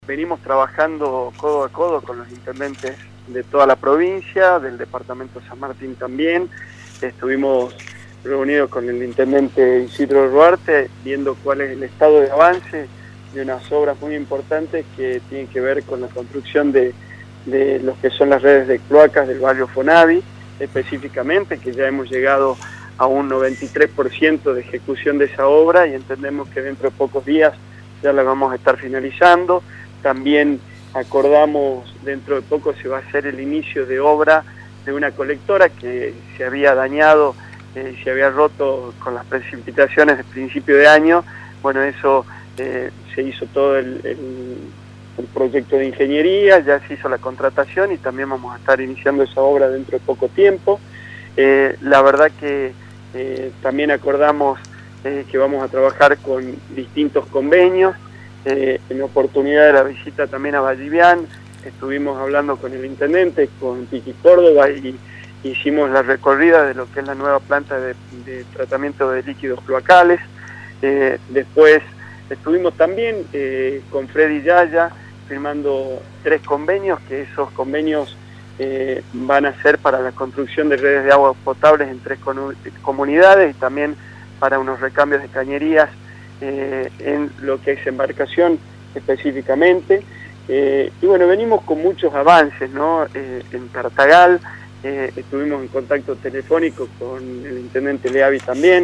Venimos trabajando codo a codo con los intendentes de toda la provincia, del departamento de San Martín también. Estuvimos reunidos con el intendente Isidro Duarte, viendo cuál es el estado de avance de unas obras muy importantes que tienen que ver con la construcción de lo que son las redes de cloacas del barrio Fonavi, específicamente, que ya hemos llegado a un 93% de ejecución de esa obra y entendemos que dentro de pocos días ya la vamos a estar finalizando. También acordamos, dentro de poco se va a hacer el inicio de obra de una colectora que se había dañado, se había roto con las precipitaciones de principio de año. Bueno, eso se hizo todo el proyecto de ingeniería, ya se hizo la contratación y también vamos a estar iniciando esa obra dentro de poco tiempo. La verdad que también acordamos que vamos a trabajar con distintos convenios. En oportunidad de la visita también a Vallivian, estuvimos hablando con el intendente, con Piqui Córdoba, y hicimos la recorrida de lo que es la nueva planta de tratamiento de líquidos cloacales. Después estuvimos también con Freddy Yaya firmando 3 convenios, que esos convenios van a ser para la construcción de redes de agua potables en 3 comunidades y también para unos recambios de cañerías en lo que es embarcación específicamente. Y bueno, venimos con muchos avances, ¿no? En Tartagal estuvimos en contacto telefónico con el intendente Leavi también,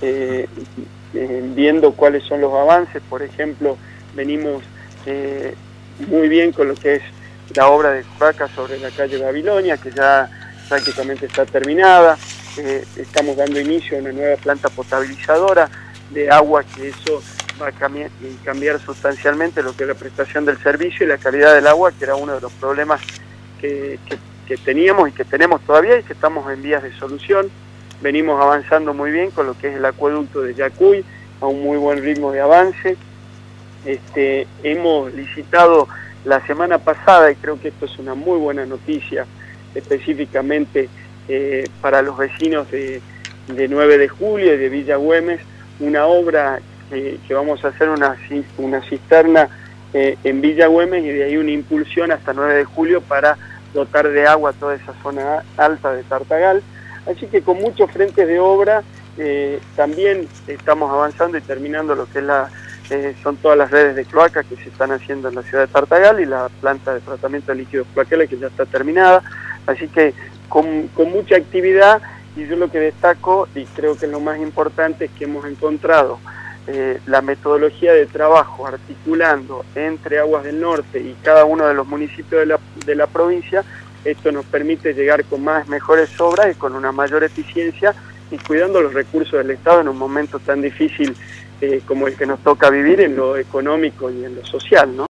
viendo cuáles son los avances. Por ejemplo, venimos muy bien con lo que es la obra de cloaca sobre la calle Babilonia, que ya prácticamente está terminada. Estamos dando inicio a una nueva planta potabilizadora de agua, que eso va a cambiar sustancialmente lo que es la prestación del servicio y la calidad del agua, que era uno de los problemas que teníamos y que tenemos todavía y que estamos en vías de solución. Venimos avanzando muy bien con lo que es el acueducto de Yacuy, a un muy buen ritmo de avance. Hemos licitado la semana pasada, y creo que esto es una muy buena noticia, específicamente para los vecinos de 9 de julio y de Villa Güemes, una obra que vamos a hacer una cisterna en Villa Güemes y de ahí una impulsión hasta 9 de julio para dotar de agua toda esa zona alta de Tartagal. Así que con muchos frentes de obra también estamos avanzando y terminando lo que es son todas las redes de cloaca que se están haciendo en la ciudad de Tartagal y la planta de tratamiento de líquidos cloacales que ya está terminada. Así que con mucha actividad. Y yo lo que destaco, y creo que lo más importante, es que hemos encontrado la metodología de trabajo articulando entre Aguas del Norte y cada uno de los municipios de la provincia. Esto nos permite llegar con mejores obras y con una mayor eficiencia y cuidando los recursos del Estado en un momento tan difícil como el que nos toca vivir en lo económico y en lo social, ¿no?